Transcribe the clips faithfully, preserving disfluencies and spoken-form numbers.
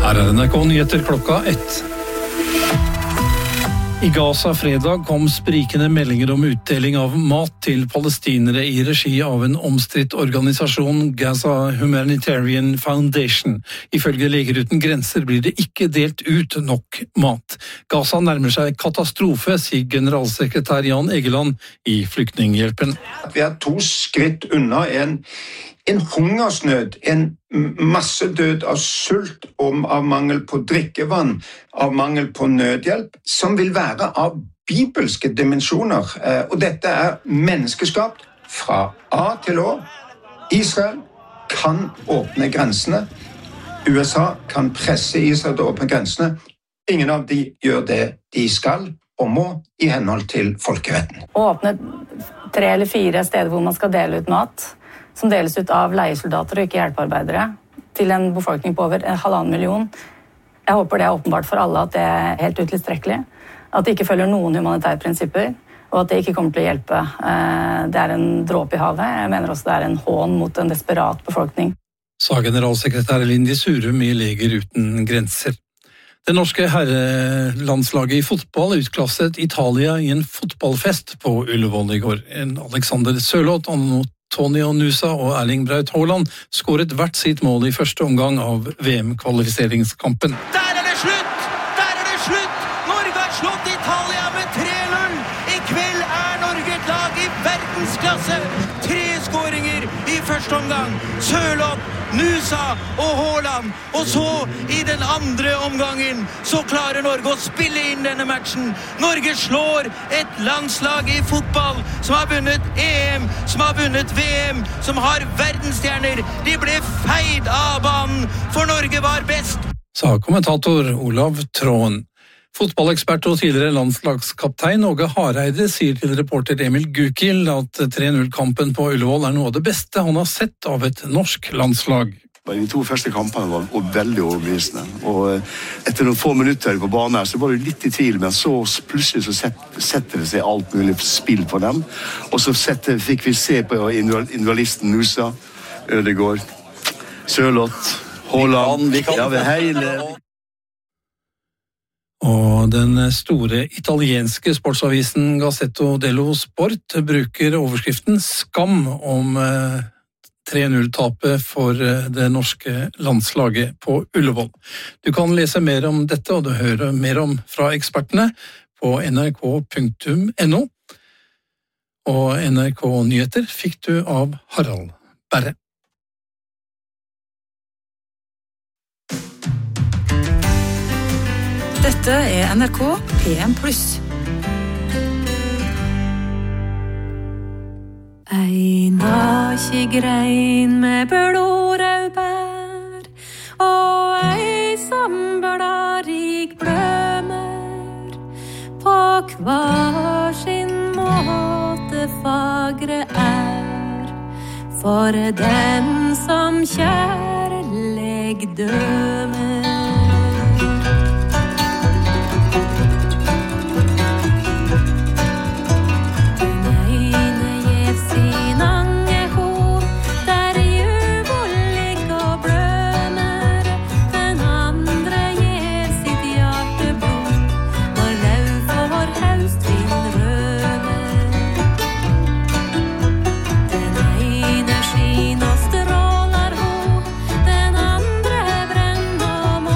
Her er N R K Nyheter klokka ett. I Gaza fredag kom sprikende meldinger om utdeling av mat til palestinere i regi av en omstridt organisasjon, Gaza Humanitarian Foundation. Ifølge Leger uten grenser blir det ikke delt ut nok mat. Gaza nærmer seg katastrofe, sier generalsekretær Jan Egeland i Flyktninghjelpen. Vi er to skritt unna en En hungersnød, en massedød av sult og av mangel på drikkevann, av mangel på nødhjelp, som vil være av bibelske dimensjoner. Og dette er menneskeskapt fra A til Å. Israel kan åpne grensene. U S A kan presse Israel til å åpne grensene. Ingen av de gjør det de skal og må i henhold til folkeretten. Å åpne tre eller fire steder hvor man skal dele ut mat, som deles ut av leiesoldater og ikke hjelpearbeidere, til en befolkning på over en halvannen million. Jeg håper det er åpenbart for alle at det er helt utilstrekkelig, at det ikke følger noen humanitære prinsipper, og at det ikke kommer til å hjelpe. Det er en dråpe i havet. Jeg mener også det er en hån mot en desperat befolkning. Sa generalsekretær Lindy Surum i Leger uten grenser. Det norske herrelandslaget i fotball utklasset Italia i en fotballfest på Ullevål i går. Alexander Sørloth, Antonio Nusa og Erling Braut Haaland skåret hvert sitt mål i første omgang av V M-kvalifiseringskampen. Der er det slutt! Der er det slutt! Norge har slått Italia med tre null! I kveld er Norge et lag i verdensklasse! Tre skåringer i første omgang. Sørloth, Nusa og Haaland. Og så, i den andre omgangen, så klarer Norge å spille inn denne matchen. Norge slår et landslag i fotball som har vunnet E M, som har vunnet V M, som har verdensstjerner. De ble feid av banen, for Norge var best. Sa kommentator Olav Tråen. Fotballekspert og tidligere landslagskaptein Åge Hareide sier til reporter Emil Gukild at tre null-kampen på Ullevål er noe av det beste han har sett av et norsk landslag. De to første kampene var veldig overbevisende, og etter noen få minutter på banen her så var det litt i tvil, men så plutselig så setter det seg alt mulig spill på dem, og så setter, fikk vi se på individualisten Nusa, Ødegaard, Sørloth, Haaland, ja, ved hele... Og den store italienske sportsavisen Gazzetta dello Sport bruker overskriften «Skam» om tre null-tapet for det norske landslaget på Ullevål. Du kan lese mer om dette, og du hører mer om fra ekspertene på N R K punktum N O. Og N R K Nyheter fikk du av Harald Berre. Dette er N R K P M pluss. Ei nakigrein med blåraubær, og ei samblarik blømer, på hver sin måte fagre er, for den som kjærleg dømer. Den ene skiner og strålar ho, den andre brenner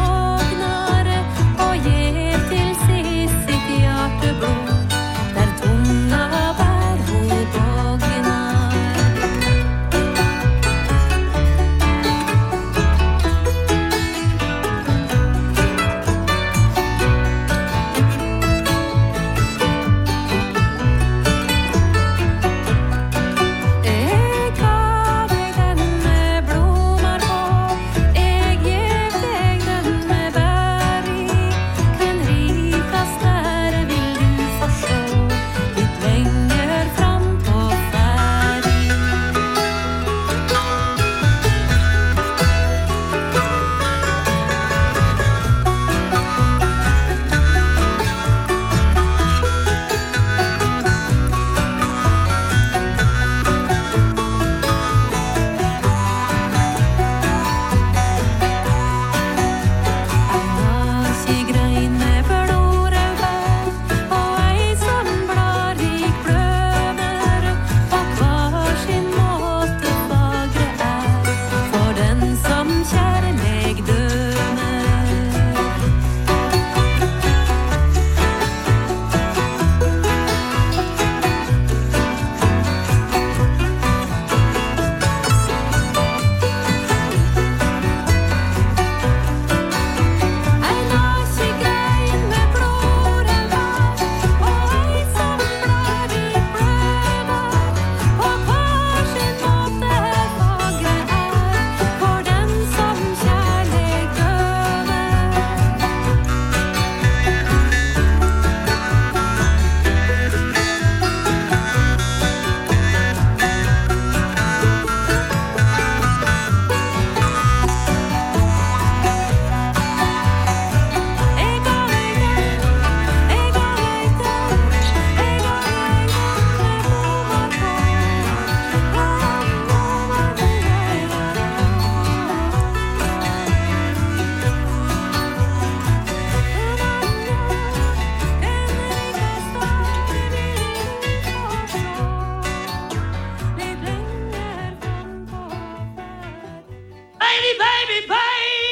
Baby, baby, baby.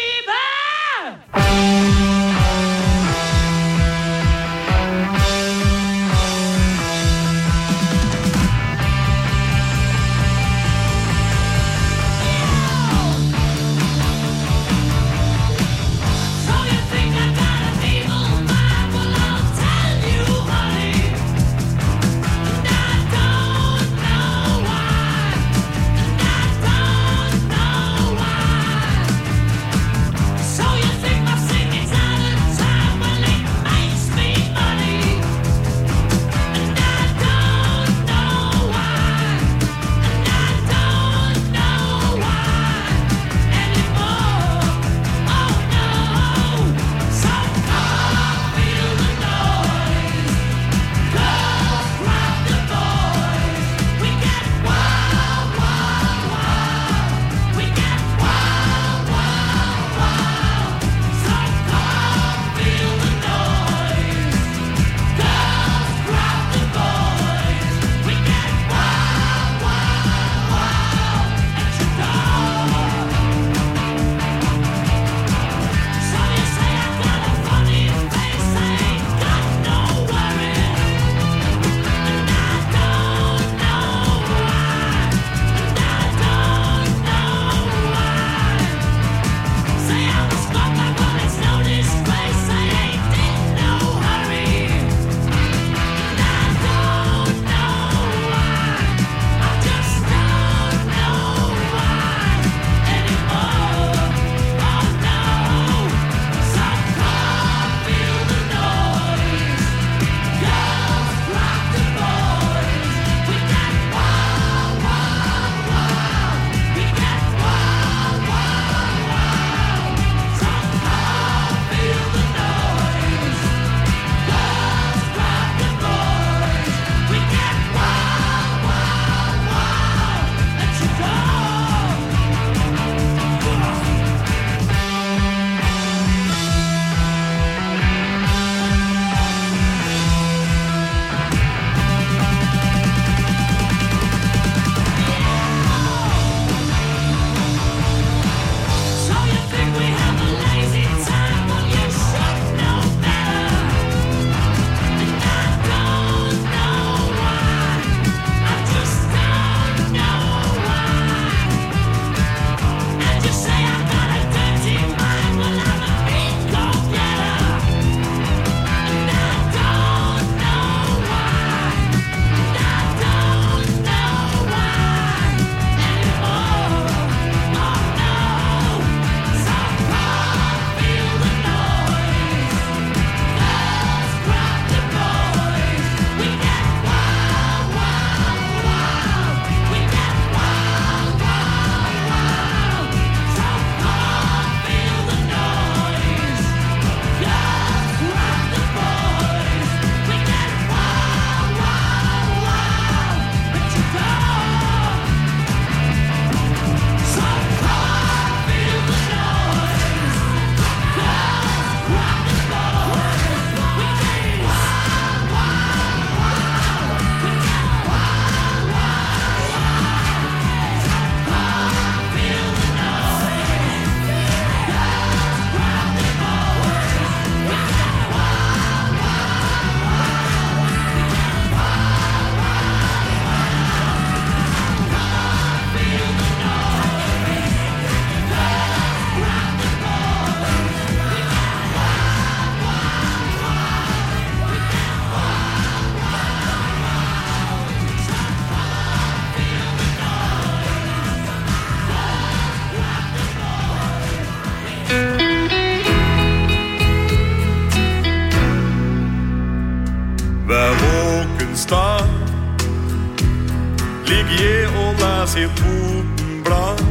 sitt botenblad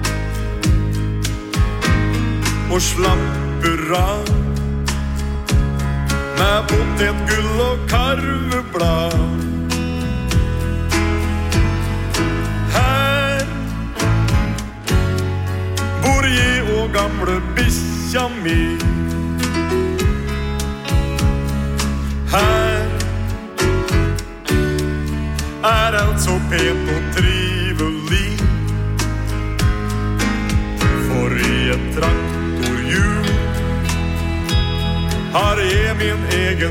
og slapper av med potetgull og karveblad. Her bor jeg og gamle bikkja mi. Her er alt så pent og trivelig, for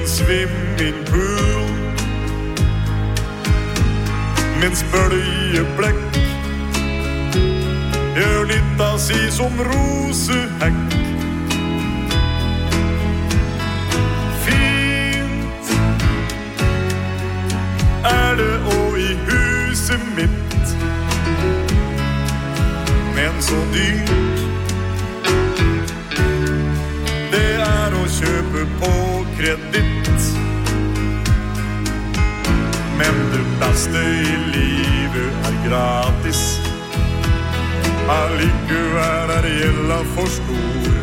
en swimmingpool mens bølgeblekk gjør nytta si som rosehekk. Fint er det og i huset mitt, men så dyrt det er å kjøpe på kreditt. Men det beste i livet er gratis, allikevel er gjelda for stor.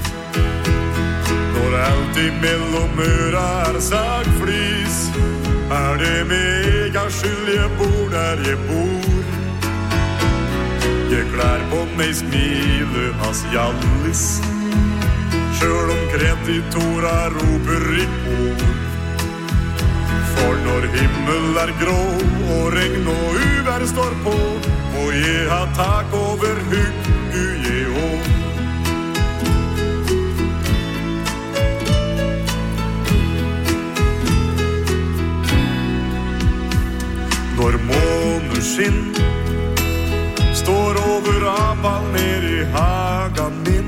Når alt imellom øra er sagflis, er det mega skyld jeg bor der jeg bor. Jeg klær på meg smile hans jallis, selv om kreditora roper i kor. For når himmel er grå og regn og uvær står på, må jeg ha tak over huggu jeg òg. Når måneskinn står over apal ned i hagen min,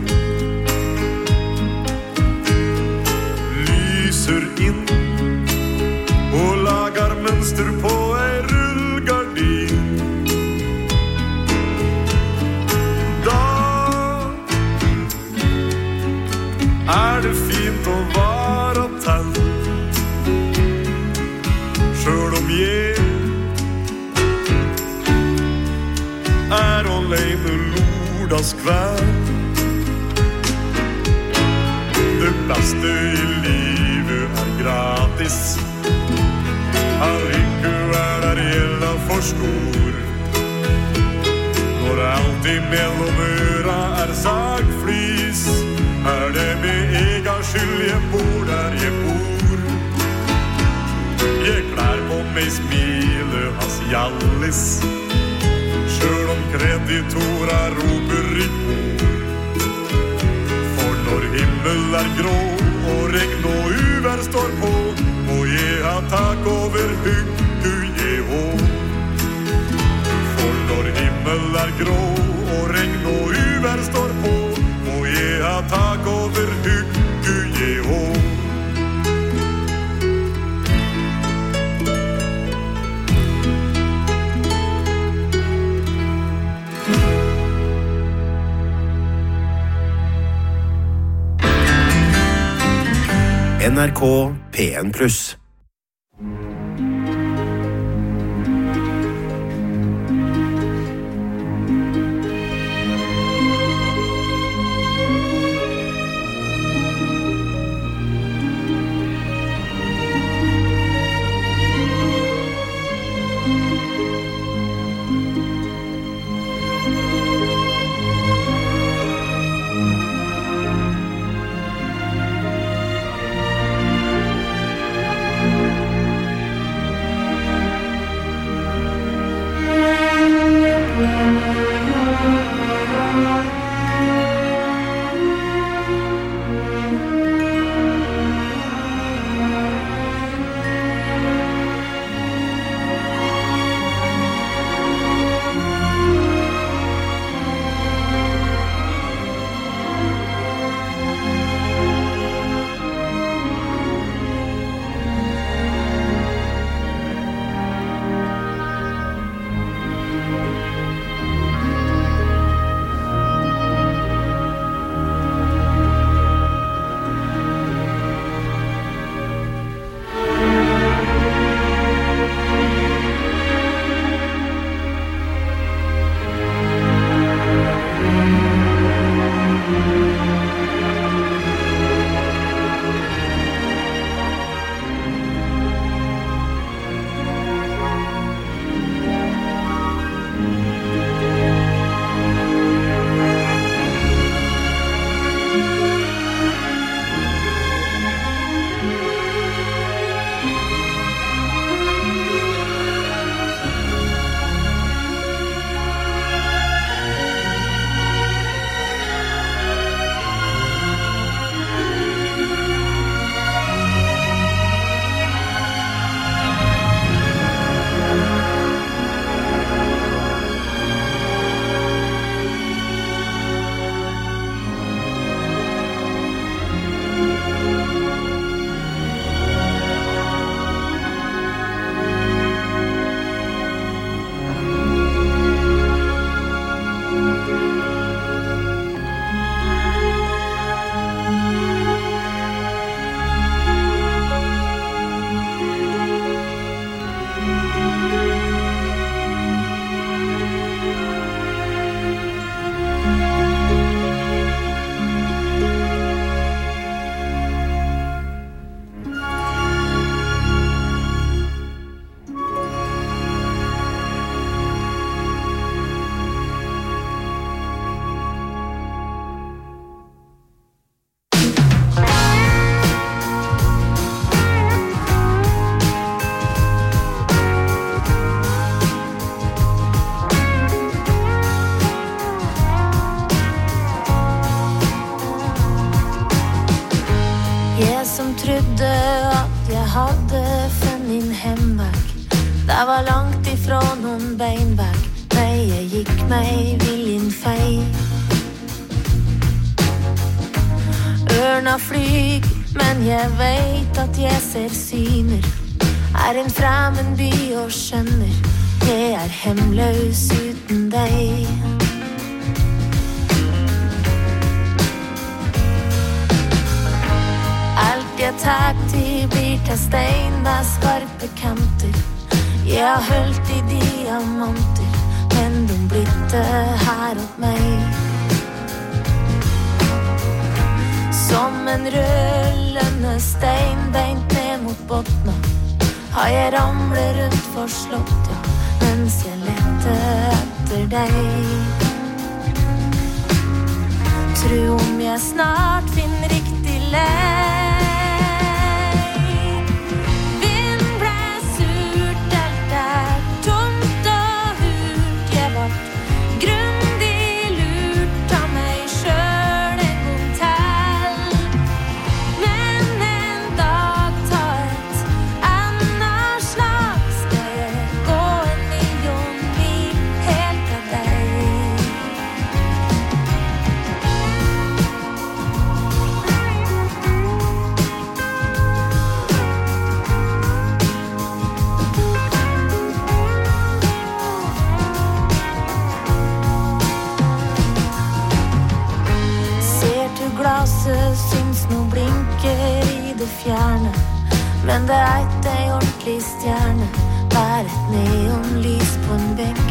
lyser inn og lagar mønster på ei rullgardin. Da er det fint å vara tent, selv om jeg er alene lordaskvær. Det beste i livet er gratis, allikevel er gjelda for stor. Når alt imellom øra er sagflis, er det med ega skyld jeg bor der jeg bor. Jeg klær på meg smile hans jallis, selv om kreditora roper i kor. For når himmel er grå og regn og uvær står på, må jeg ha tak over huggu jeg òg. For når himmel er grå og regn og uvær står på, må jeg ha tak over huggu jeg òg. N R K P en pluss. hadde funnet min hemvegg. Det var langt ifra noen beinvegg. Nei, jeg gikk meg viljen fei. Ørna flyg, men jeg vet at jeg ser syner. Er en fremmed by og skjønner jeg er hemløs uten deg. Alt jeg tar til blir til stein med skarpe kanter. Jeg har holdt i diamanter, men de blitte her åt meg. Som en rullende stein beint ned mot bottna, har jeg ramlet rundt for slott, ja, mens jeg lette etter deg. Tro om jeg snart finner riktig lei. Vind ble surt, alt er tomt og hult. Jeg vart grundig lurt av meg selv en gang til. Men en dag ta et annet slag, skal jeg gå en million mil helt av deg. Ser du glaset syns nå blinker i det fjerne, men det er ikke ei ordentlig stjerne, bare et neonlys på en bekk.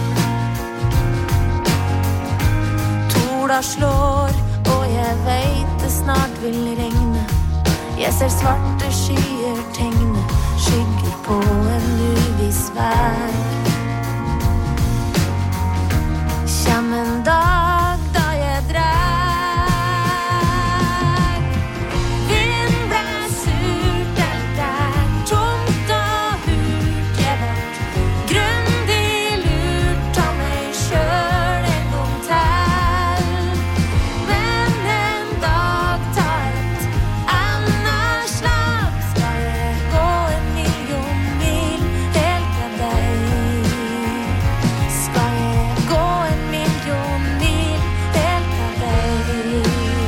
Sola slår, og jeg vet det snart vil regne. Jeg ser svarte skyer tegne, skygger på en uviss vei. Kjem en dag da jeg drar. Vind ble surt, alt er tomt og hult. Jeg vart grundig lurt av meg selv en gang til. Men en dag ta et annet slag, skal jeg gå en million mil helt av deg. Skal jeg gå en million mil helt av deg.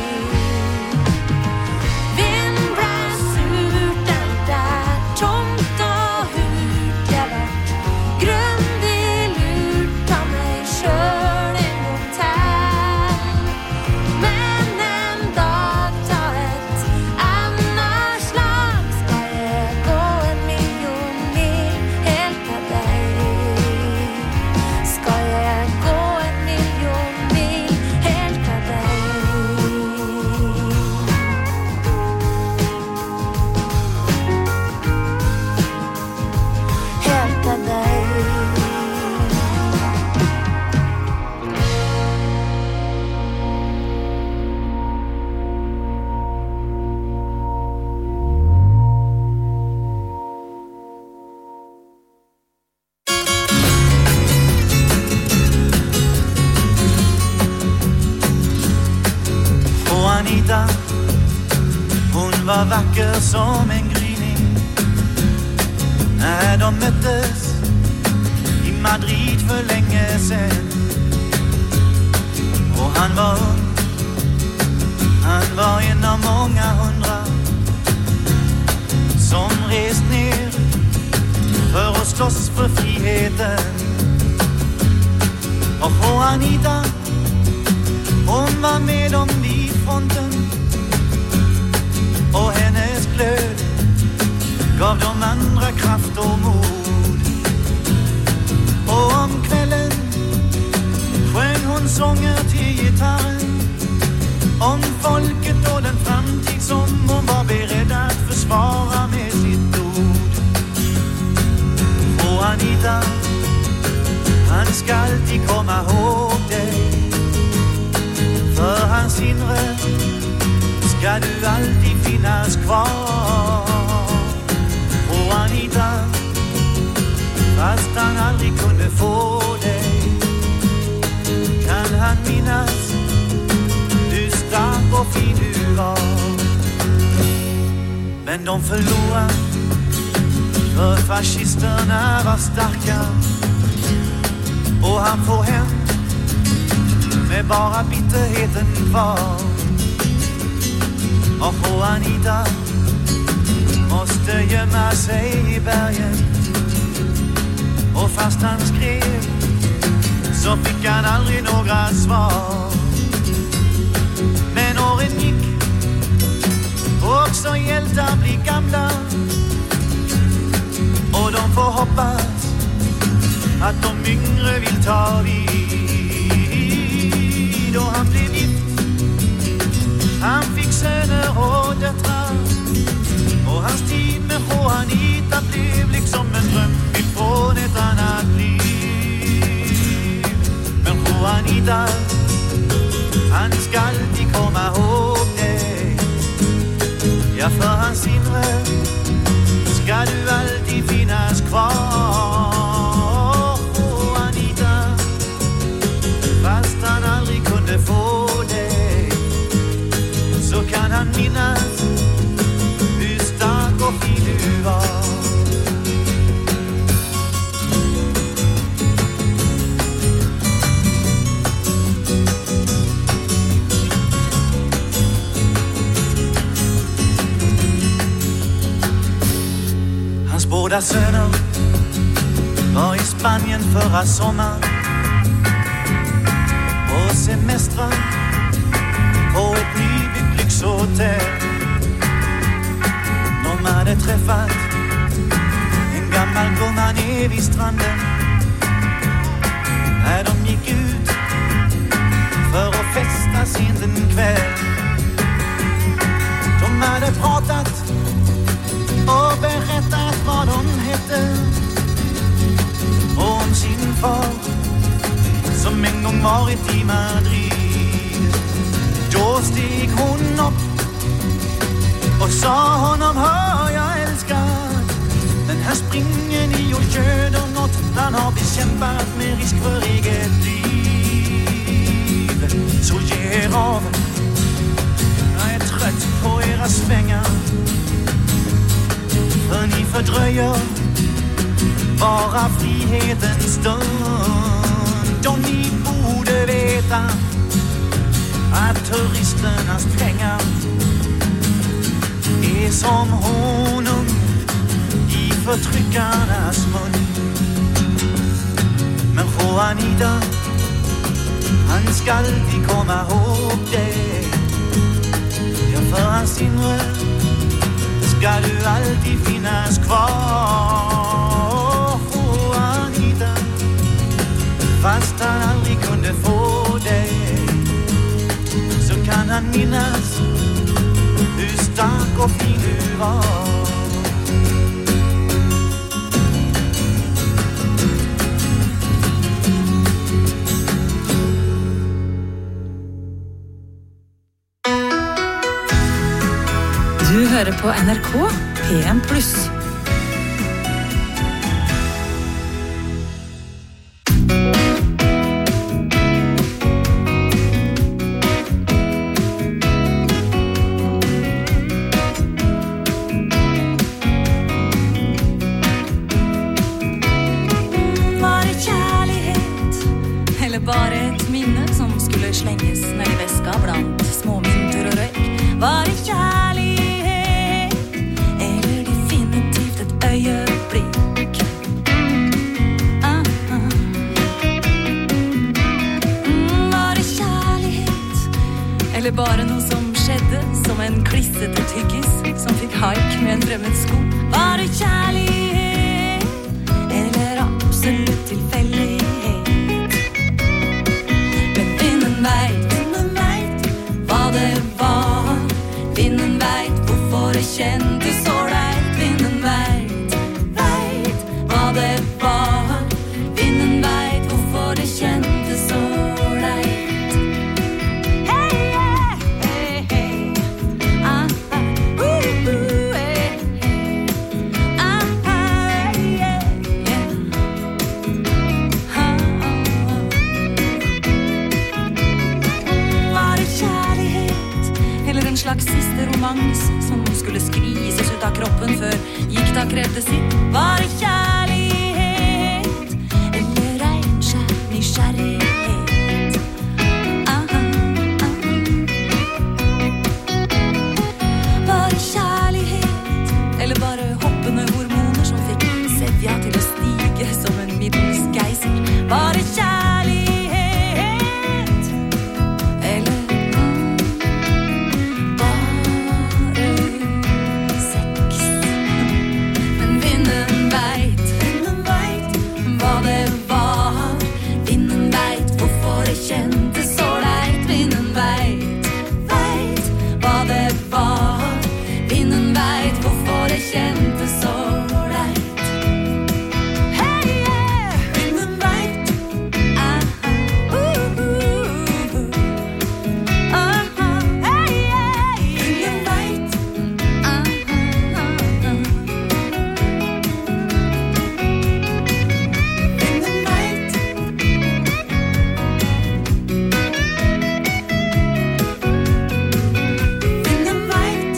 Vind ble surt, alt er tomt og hult. Jeg vart grundig lurt av meg selv en gang til. Men en dag ta et annet slag, skal jeg gå en million mil helt av deg. Skal jeg gå en million mil helt av deg. Helt av deg. Og Anita, hun var vacker som en gryning. När de möttes i Madrid för länge sedan. Och han var ung, han var en av många hundra som rest ner för att slåss för friheten. Och på Anita, hon var med om vid fronten, och hennes glöd gav de andra kraft och mod. Och om kvällen sjöng hon sånger till gitarren om folket och den framtid som hon var beredd att försvara med sitt ord. Och Anita, han ska alltid komma ihåg dig. För hans inre ska du alltid finnas kvar. Och Anita, fast han aldrig kunde få dig, kan han minnas hur stark och fin du var. Men de förlorar För fascisterna var starka och han får hem med bara bitterheten kvar. Och Juanita måste gömma sig i bergen. Och fast han skrev så fick han aldrig några svar. Men åren gick och också hjältar blir gamla. Och de får hoppas att de yngre vill ta vid. Och han blev gift, han fick söner och döttrar. Och hans tid med Juanita blev liksom en dröm ifrån ett annat liv. Men Juanita, han ska alltid komma ihåg dig. Ja, för hans inre ska du alltid finnas kvar. Juanita, fast han aldrig kunde få dig, så kan han minnas hur stark och fin du var. Hans båda söner var i Spanien förra sommar och semestrar på ett nybyggt lyxhotell. De hade träffat en gammal gumma ner vid stranden. När de gick ut för att festa sent en kväll. De hade pratat och berättat vad de hette och om sin far som en gång varit i Madrid. Då steg hon upp och sa honom: hör jag älskar, den här springer ni och göder något. Han har bekämpat med risk för eget liv. Så ge er av, jag är trött på era svängar. För ni fördröjer bara frihetens stund. Och ni borde veta att turisternas pengar är som honung i förtryckarnas mun. Men Juanita, han ska alltid komma ihåg dig. Ja, för hans inre ska du alltid finnas kvar. Juanita, fast han aldrig kunde få dig, så kan han minnas hur stark och fin du var. Du hører på N R K P en pluss. Var det kärlighet eller bare et minne som skulle slänges ned i väska bland små myntor och rök? Var det kärlighet eller definitivt ett ögonblick? Ah, ah. Mm, var det kärlighet eller bara något som skedde som en klissete tyggis som fick hajk med en fremmed sko? Var det kärlighet eller absolut tillfällighet? Men vinden vet, vinden vet vad det var. Vinden vet hvorfor det kjentes så reit. Vinden vet, vet vad det var. Vinden vet hvorfor det kjentes så reit. Hei, hei, hei, ah, ah, uh, uh, hei, hei, ah, ah, yeah, yeah, ah, ah. Var det kärlighet eller en slags siste romans som skulle skrises ut av kroppen før gikk Dette krevde sitt, var det kjærlighet eller renskjær nysgjerrighet? Aha, aha. Var det kjærlighet eller bare hoppende hormoner som fikk sevja til å stige som en middels geiser? Var det kjærlighet eller mm, bare sex? Men vinden vet, vinden vet hva det var. Vinden vet hvorfor det kjentes så leit. Vinden vet, vet hva det var. Vinden vet hvorfor det kjentes så leit. Hey, yeah! Vinden vet. Aha, uh, uh, uh. Aha, hey, yeah! Vinden vet. Aha, aha. Vinden vet. Vinden vet.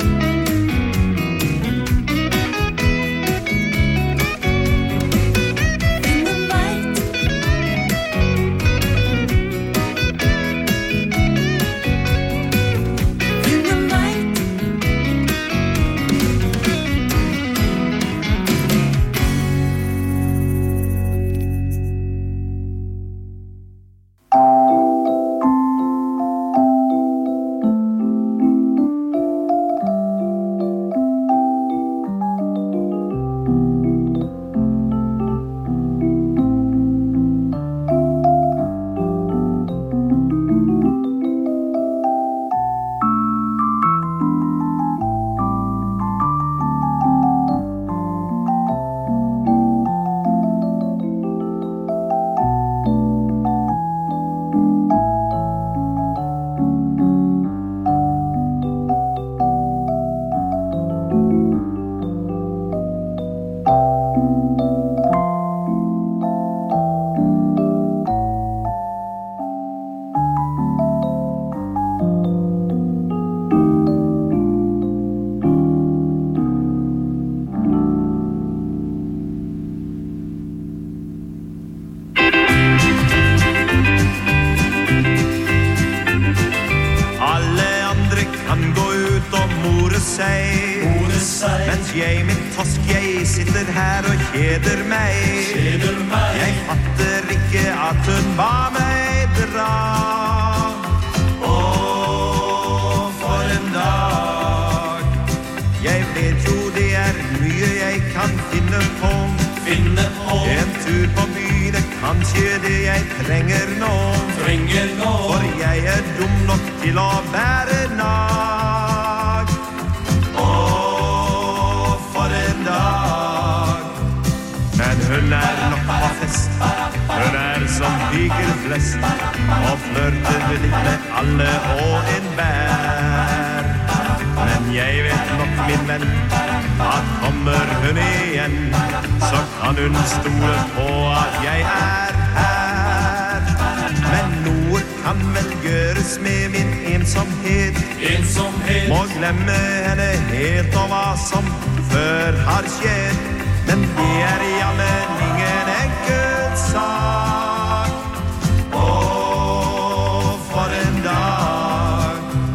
Vinden vet. Vinden vet. Alle andre kan gå ut og more seg, mens jeg med tosk, jeg sitter her og kjeder meg. Jeg fatter ikke at hun ba meg dra. Åh, for en dag. Jeg vet jo det er mye jeg kan finne på. En tur på byen er kanskje det jeg trenger nå. For jeg er dum nok til å bære nag. Åh, for en dag. Men hun er nok på fest. Hun er som piker flest, og flørter litt med alle og en bær. Men jeg vet nok, min venn, at kommer hun igjen, så kan hun stole på at jeg er her. Men noe kan vel gjøres med min ensomhet. Må glemme henne helt og hva som før har skjedd. Men det er jammen ingen enkel sak. Åh, for en dag.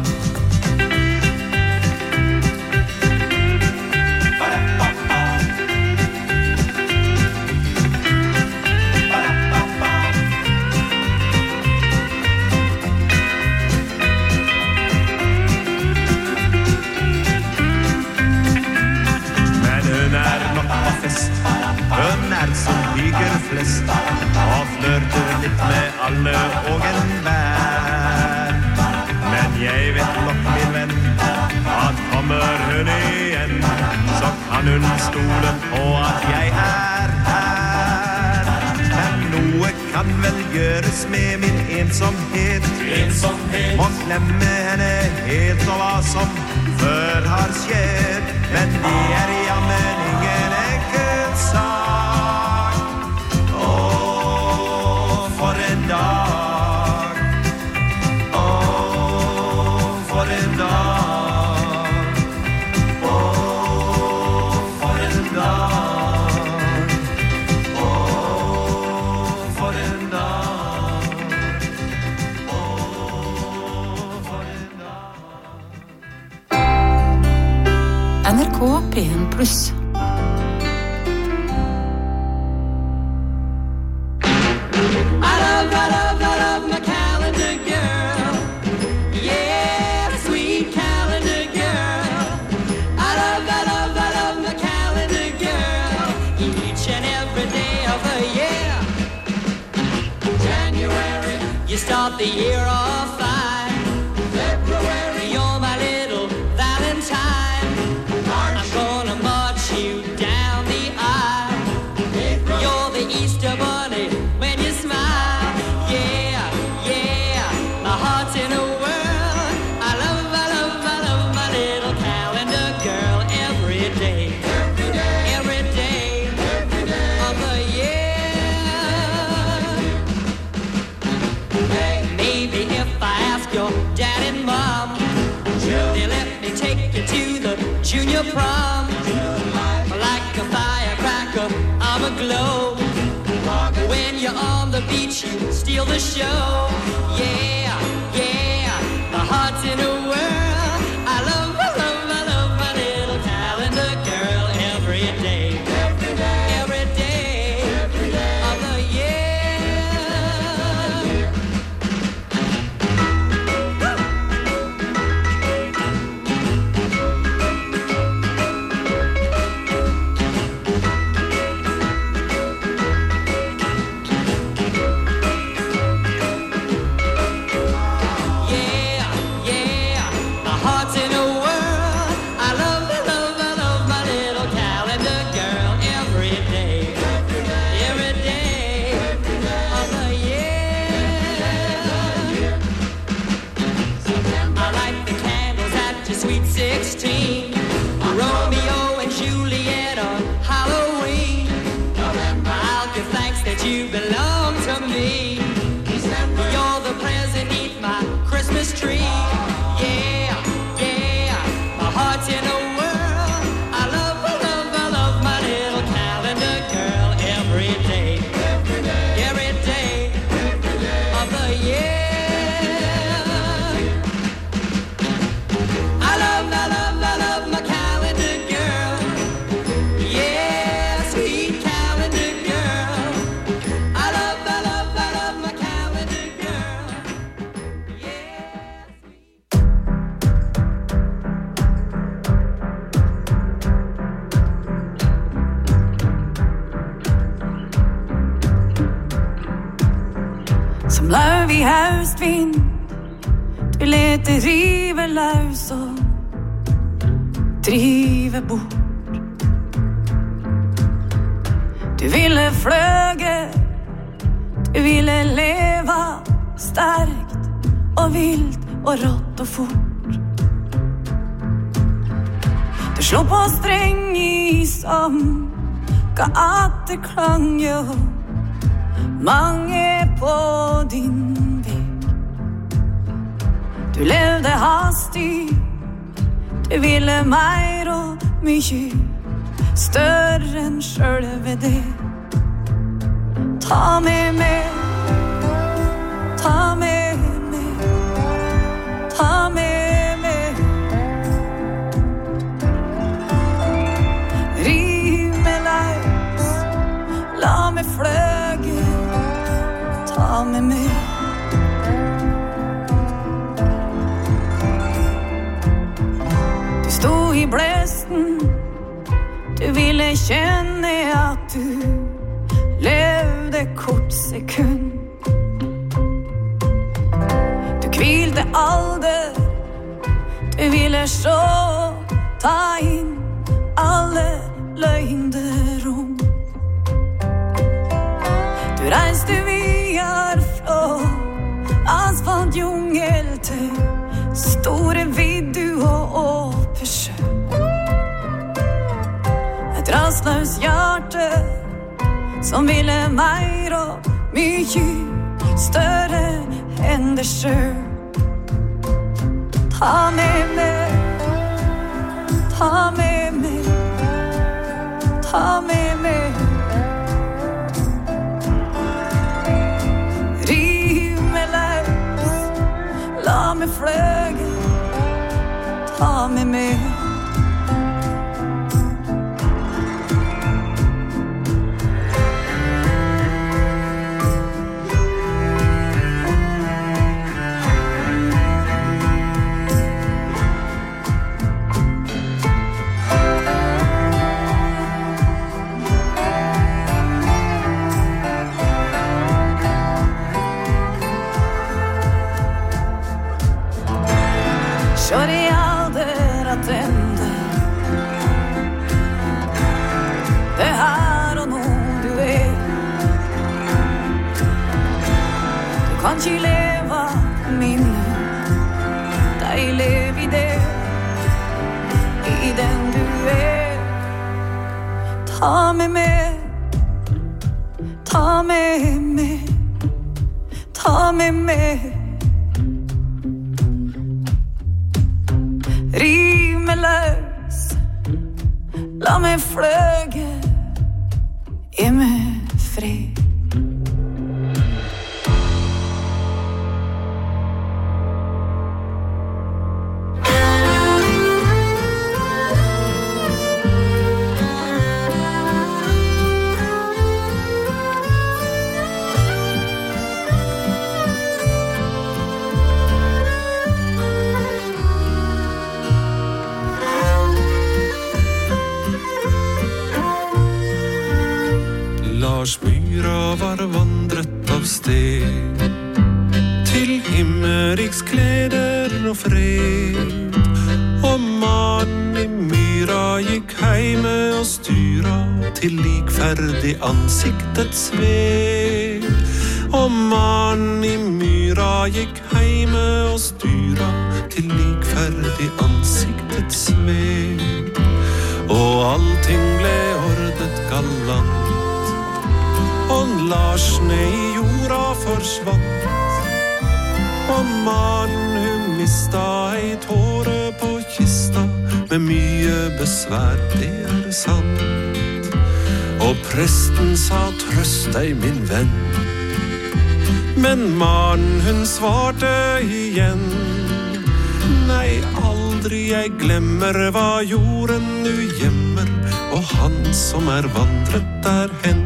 Hun er som piker flest, og flørter litt med alle og en hver. Men jeg vet nok, min venn, at kommer hun igjen, så kan hun stole på at jeg er her. Men noe kan vel gjøres med min ensomhet. Må glemme henne helt og hva som før har skjedd. Men det er jammen ingen enkel sak. Åh, for en dag. Åh, for en dag. Åh, for en N R K P en pluss. Start the year off fine. February, you're my little Valentine. March, I'm gonna march you down the aisle. April, you're the Easter bunny when you smile. Yeah, yeah, my heart's in a whirl. I love, I love, I love my little calendar girl every day. Every day, every day, every day of the year. Maybe if I ask your dad and mom, they'll let me take you to the junior prom. Like a firecracker, I'm a glow. When you're on the beach, you steal the show. Yeah, yeah, my heart's in a whirl. I love, I love, I love my little calendar girl every day. Every day, every day, every day of the year. Romeo and Juliet on Halloween. I'll give thanks that you belong to me. You're the present beneath my Christmas tree. Yeah, yeah, my heart's in a whirl. I love, I love, I love my little calendar girl every day, every day, every day, every day of the year. I love, I love, I love my calendar girl. Yeah, sweet calendar girl. I love, I love, I love my calendar girl. Yeah, sweet. Som løv i høstvind, du leter rive løs og drive bort. Du ville fløge, du ville leva sterkt og vilt og rått og fort. Du slå på streng i som ga at det klang jo mange på din vei. Du levde hastig, du ville mer og mye større enn sjølve det. Ta med meg, ta med meg, ta med meg. Riv meg løs, la meg fløge, ta med meg. Du stod i blæsten, du ville kjenne at du levde kort sekund. Du kvilte alder, du ville se, ta inn alle løgnderom. Du reiste videre fra asfaltjungel til store viddu og åpe sjø. Et rastløs hjerte som ville mer og mye større enn det sjøl. Ta med meg, ta med meg, ta med meg. Riv meg løs, la meg fløge, ta med meg. ikke leve min deg lev i det i den du er ta meg med ta meg med ta meg med riv meg løs la meg fløge i meg fred Lars Myra var vandret av sted til himmerikskleder og fred og mannen i myra gikk heime og styra til likferdig ansiktets ved og mannen i myra gikk heime og styra til likferdig ansiktets ved og allting ble ordnet galant og Larsne i jorda forsvant og mannen hun mista ei tåre på kista med mye besvær, det er sant og presten sa trøst deg min venn men mannen hun svarte igjen nei, aldri jeg glemmer hva jorden nu gjemmer og han som er vandret derhen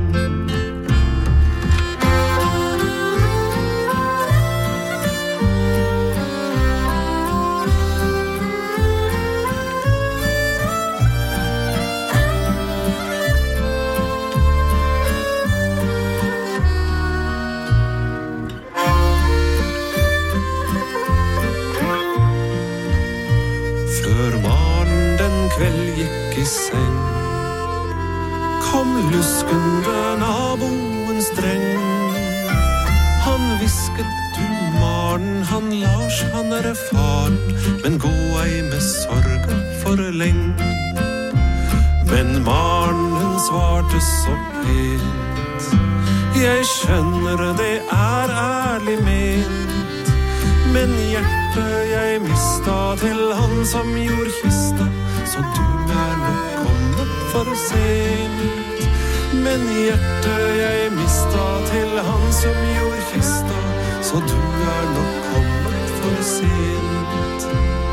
i seng kom lusken ved naboens dreng han visket du Maren han Lars han er erfaren men gå ei med sorg for leng men Maren hun svarte så pent jeg skjønner det er ærlig ment men hjertet jeg mista til han som gjorde kista så du er nok kommet for sent men hjertet jeg mista til han som gjorde kista så du er nok kommet for sent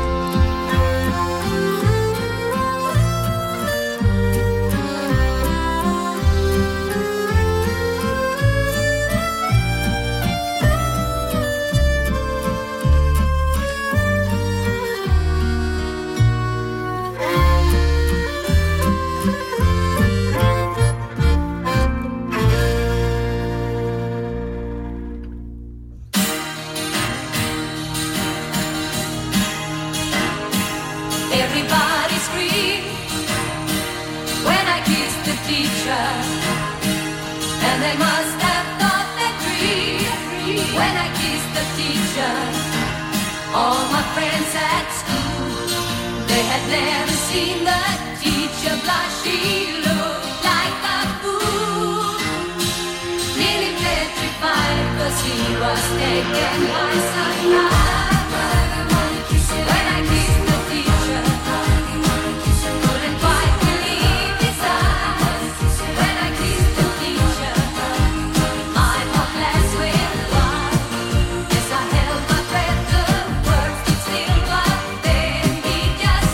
Never seen the teacher blush, she looked like a fool nearly petrified cause he was taken by surprise when I kissed the teacher couldn't quite believe his eyes when I kissed the teacher my heart glass with wine yes I held my breath the words did still but then he just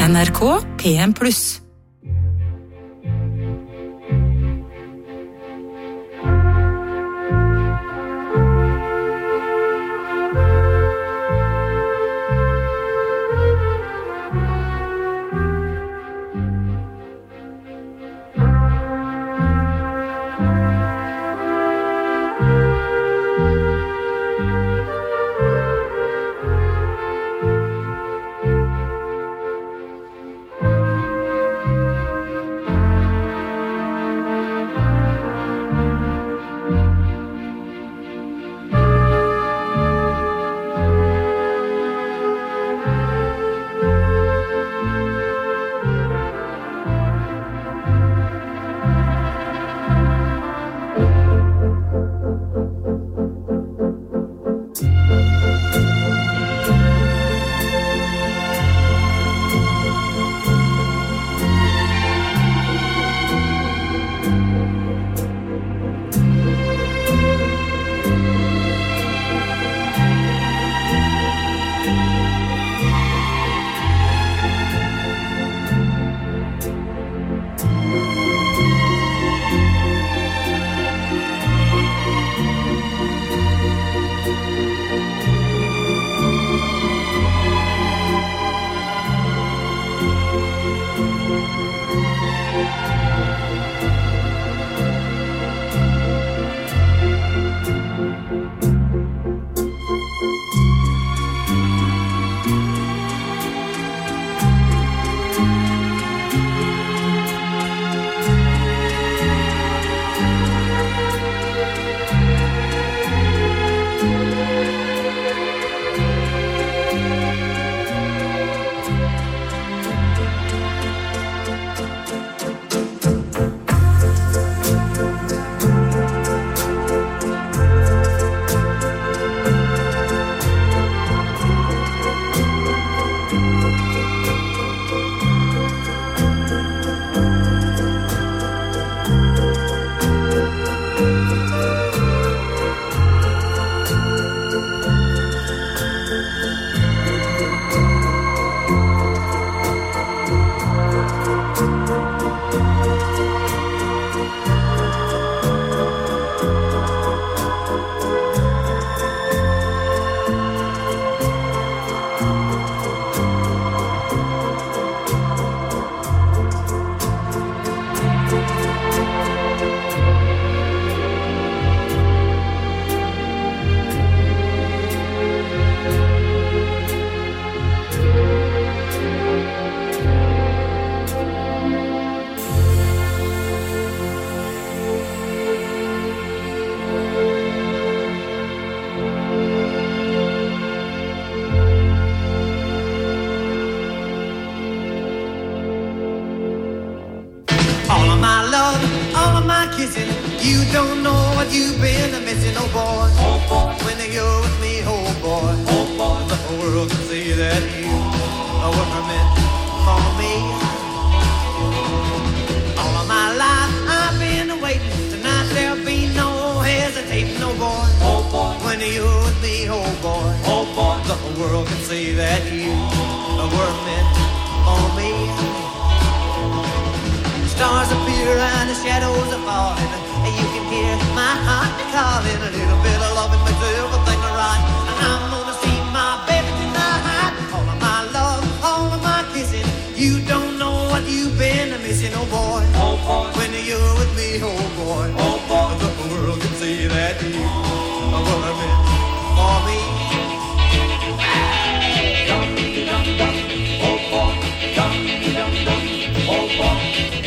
N R K P en pluss. kissing. You don't know what you've been missing, oh boy. Oh boy. When you're with me, oh boy. Oh boy. The whole world can see that you were meant for me. All of my life I've been waiting. Tonight there'll be no hesitating, oh boy. Oh boy. When you're with me, oh boy. Oh boy. The whole world can see that you were meant for me. Stars appear and the shadows are falling, and you can hear my heart calling. A little bit of loving makes everything right, and I'm gonna see my baby tonight. All of my love, all of my kissing. You don't know what you've been missing, oh boy. Oh boy. When you're with me, oh boy. Oh boy. The world can see that you were meant for me. Dum dum dum, oh boy. Dum dum dum, oh boy.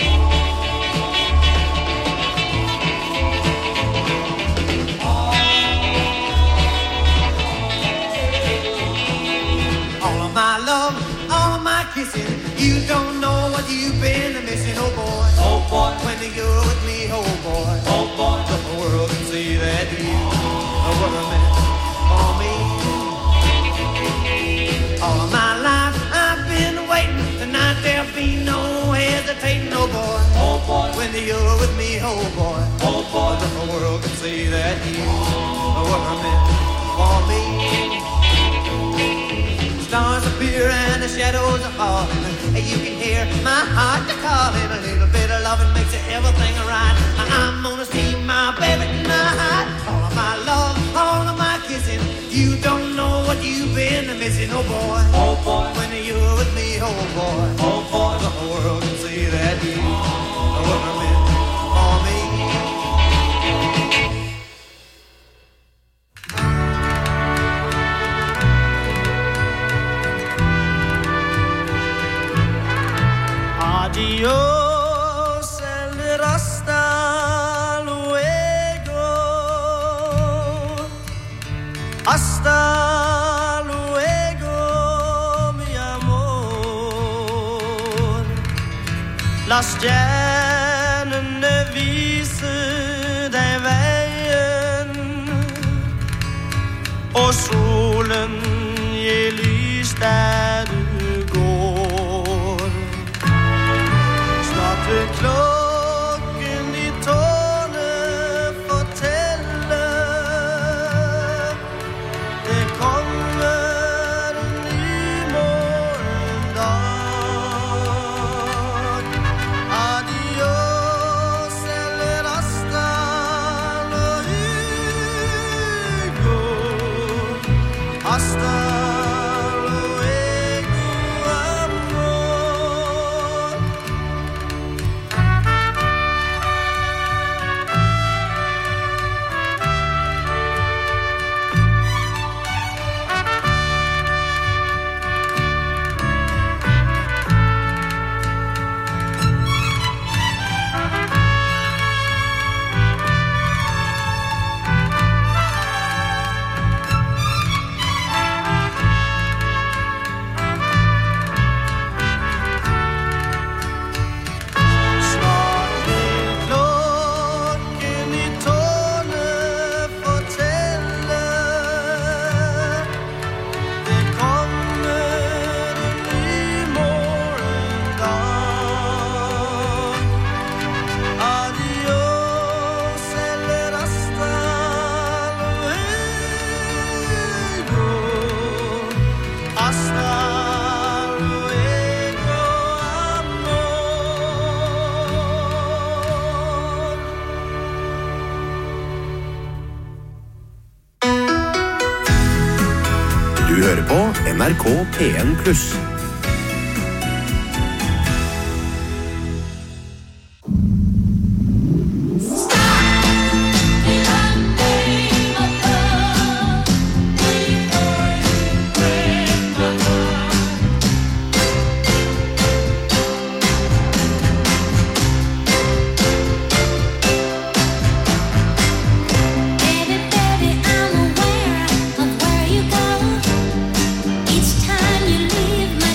You don't know what you've been missing, oh boy. Oh boy. When you're with me, oh boy. Oh boy. The world can see that you were meant for me. All of my life I've been waiting. Tonight there'll be no hesitating, oh boy. Oh boy. When you're with me, oh boy. Oh boy. The world can see that you were meant for me. Stars appear and the shadows are falling. You hear my heart calling. A little bit of loving makes everything right. I'm gonna see my baby tonight. All of my love, all of my kissing. You don't know what you've been missing, oh boy. Oh boy, when you're with me, oh boy. Oh boy, the whole world can see that you are what I meant for me. Adios, el hasta luego. Hasta luego, mi amor. La stjernene viser deg veien, og solen gir lys der du går. Snart vil klokken i tårnet fortelle, det kommer en ny morgendag. Adios, eller hasta luego. Hasta luego, amor. Snart vil klokken i tårnet fortelle, det kommer en ny morgendag. Adios, eller hasta luego. Hasta luego, amor. Du hører på N R K P en pluss. Baby, baby, I'm aware of where you go. Each time you leave my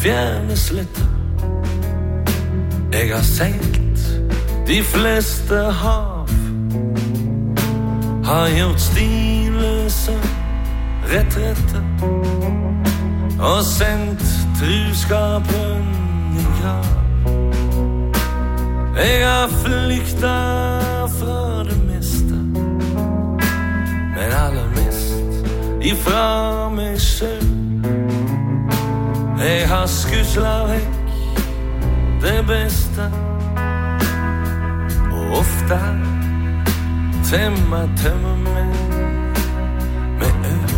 fjerne sletter. Jeg har seilt de fleste hav, har gjort stiløse retretter og sendt truskapen i grav. Jeg har flyktet fra det meste, men aller mest ifra meg selv. Jeg har skuslet vekk det beste, og ofte temmer tømmer meg med øl.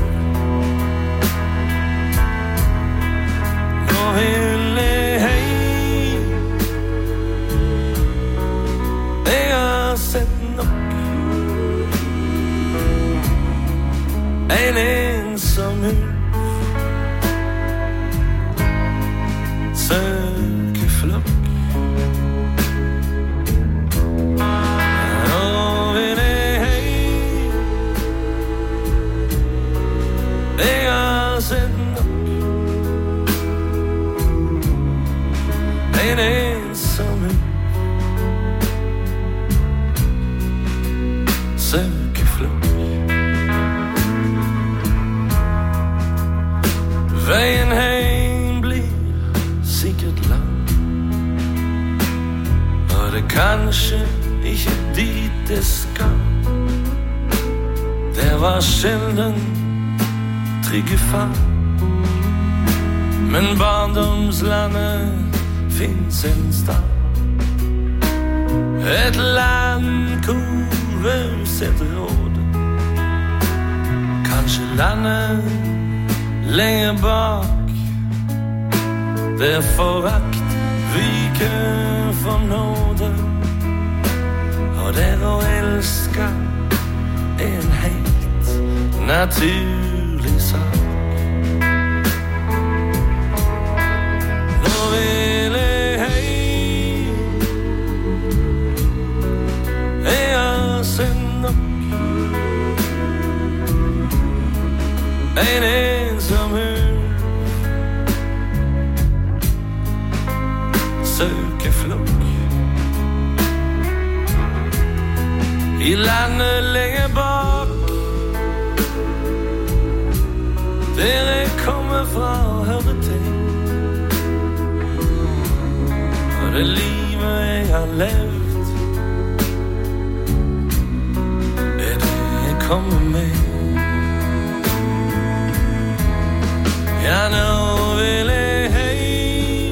Nå vil jeg hei, jeg har sett nok. En ensom ulv søker flokk. Nå vil jeg hei, jeg har sett nok. En ensom ulv søker flokk. Veien hjem blir sikkert lang, og det kanskje ikke dit det skal. Det var sjelden trygge far, men barndomslandet finnes en stad. Et land hvor raushet råder, kanskje landet lenger bak, der forakt viker for nåde, og der å elske er en helt naturlig sak. Nå vil jeg hei, jeg har sett nok. En ensom ulv søker flokk. I landet lenger bak, der jeg kommer fra og hører til, og det livet jeg har levd er det jeg kommer med. Ja, nå vil jeg hei,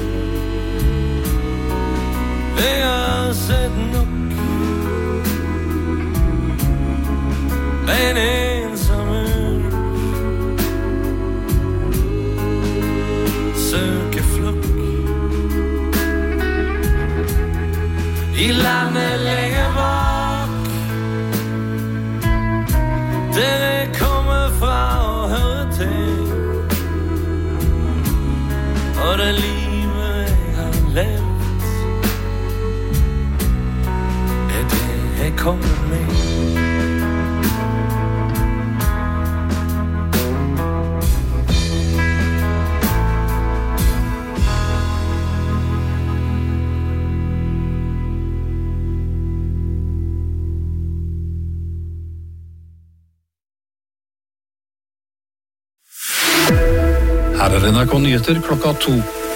jeg har sett nok. En ensom ulv søker flokk. I landet lenger bak, der jeg kommer fra og hører til, og det livet jeg har levd er det jeg kommer med. Her er N R K Nyheter klokka to.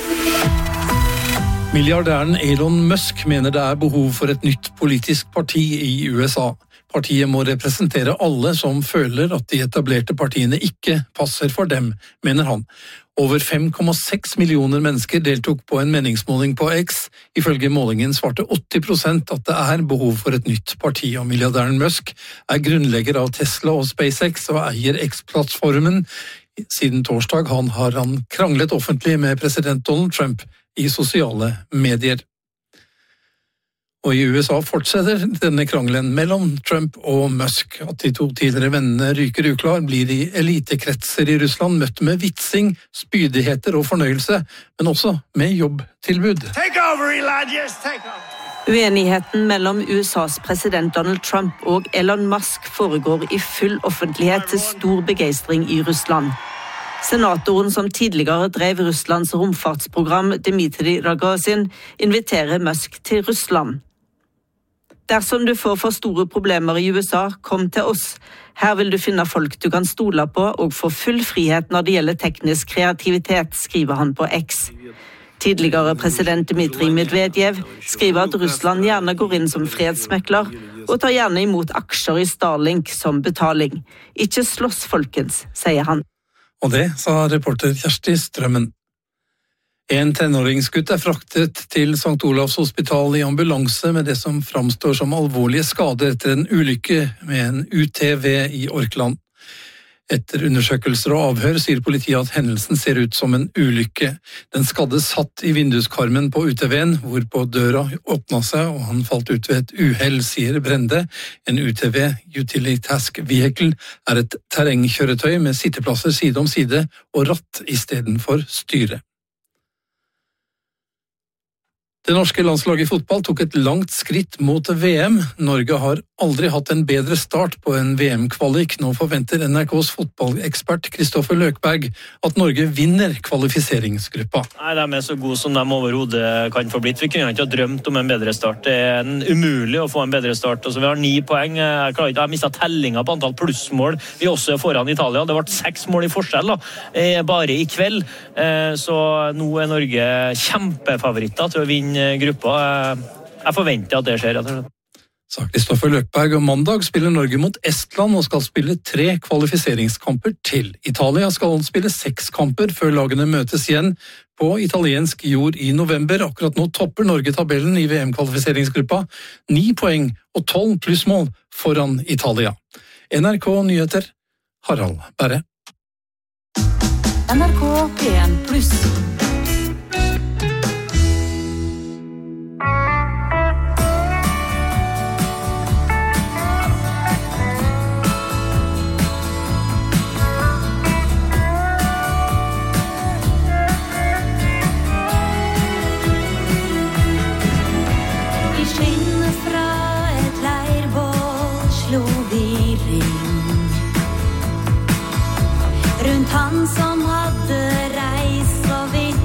Milliardæren Elon Musk mener det er behov for et nytt politisk parti i U S A. Partiet må representere alle som føler at de etablerte partiene ikke passer for dem, mener han. Over fem komma seks millioner mennesker deltok på en meningsmåling på X. Ifølge målingen svarte åtti prosent at det er behov for et nytt parti, og milliardæren Musk er grunnlegger av Tesla og SpaceX og eier X-plattformen. Siden torsdag har han kranglet offentlig med president Donald Trump i sosiale medier. Og i U S A fortsetter denne krangelen mellom Trump og Musk. At de to tidligere vennene ryker uklar, blir i elitekretser i Russland møtt med vitsing, spydigheter og fornøyelse, men også med jobbtilbud. Take over, Elijah, take over. Uenigheten mellom U S A's president Donald Trump og Elon Musk foregår i full offentlighet til stor begeistring i Russland. Senatoren som tidligere drev Russlands romfartsprogram, Dmitrij Rogozin, inviterer Musk til Russland. Dersom du får for store problemer i U S A, kom til oss. Her vil du finne folk du kan stole på og få full frihet når det gjelder teknisk kreativitet, skriver han på X. Tidligere president Dmitrij Medvedev skriver at Russland gjerne går inn som fredsmekler og tar gjerne imot aksjer i Starlink som betaling. Ikke slåss, folkens, sier han. Og det sa reporter Kjersti Strømmen. En tenåringsgutt er fraktet til Sankt Olavs hospital i ambulanse med det som framstår som alvorlige skader etter en ulykke med en U T V i Orkland. Etter undersøkelser og avhør sier politiet at hendelsen ser ut som en ulykke. Den skadde satt i vinduskarmen på U T V-en, hvorpå døra åpnet seg og han falt ut ved et uhell, sier Brende. En U T V, Utility Task Vehicle, er et terrengkjøretøy med sitteplasser side om side og ratt i stedet for styre. Det norske landslaget i fotball tok et langt skritt mot V M. Norge har aldri hatt en bedre start på en V M-kvalik. Nå forventer N R K's fotballekspert Kristoffer Løkberg at Norge vinner kvalifiseringsgruppa. Nei, de er så gode som de overhodet kan få blitt. Vi kunne ikke ha drømt om en bedre start. Det er en umulig å få en bedre start. Altså, vi har ni poeng. Jeg, ikke, jeg har mistet tellinga på antall plussmål. Vi også er foran Italia. Det ble seks mål i forskjell da, bare i kveld. Så nå er Norge kjempefavoritter til å vinne gruppa. Jeg forventer at det skjer. Sa Kristoffer Løkberg, og mandag spiller Norge mot Estland og skal spille tre kvalifiseringskamper til. Italia skal spille seks kamper før lagene møtes igjen på italiensk jord i november. Akkurat nå topper Norge tabellen i V M-kvalifiseringsgruppa. Ni poeng og tolv plussmål foran Italia. N R K Nyheter, Harald Berre. N R K P en pluss. Han som hadde reist så vidt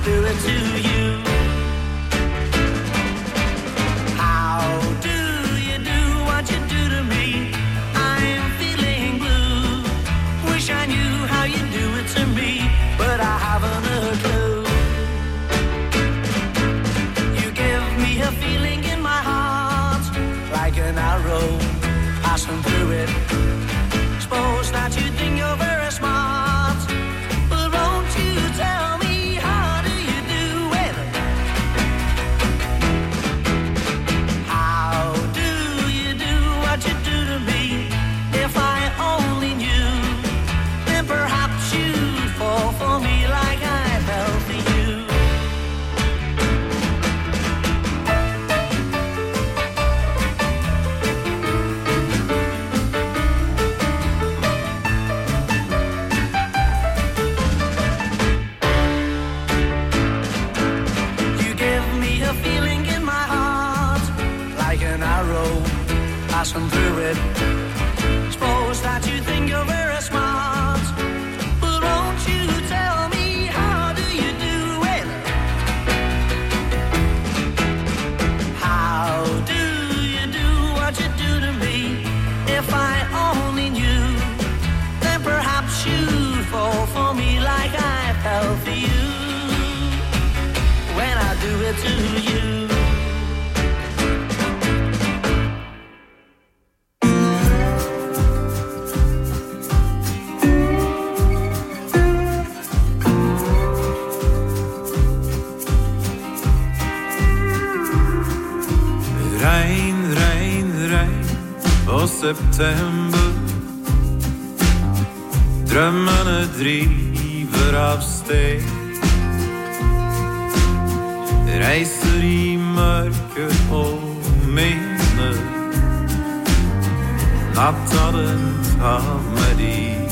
do it to you. How do you do what you do to me? I'm feeling blue. Wish I knew how you do it to me, but I haven't a clue. You give me a feeling in my heart, like an arrow passing through it. Suppose that you think you're very smart, but won't you tell me how do you do it? How do you do what you do to me? If I only knew, then perhaps you'd fall for me like I fell for you. Passing through it. Suppose that you think you're very smart, but won't you tell me how do you do it? How do you do what you do to me? If I only knew, then perhaps you'd fall for me like I fell for you when I do it to you. September. Drømmene driver av sted. Reiser i mørke og minne. Natta den tar med de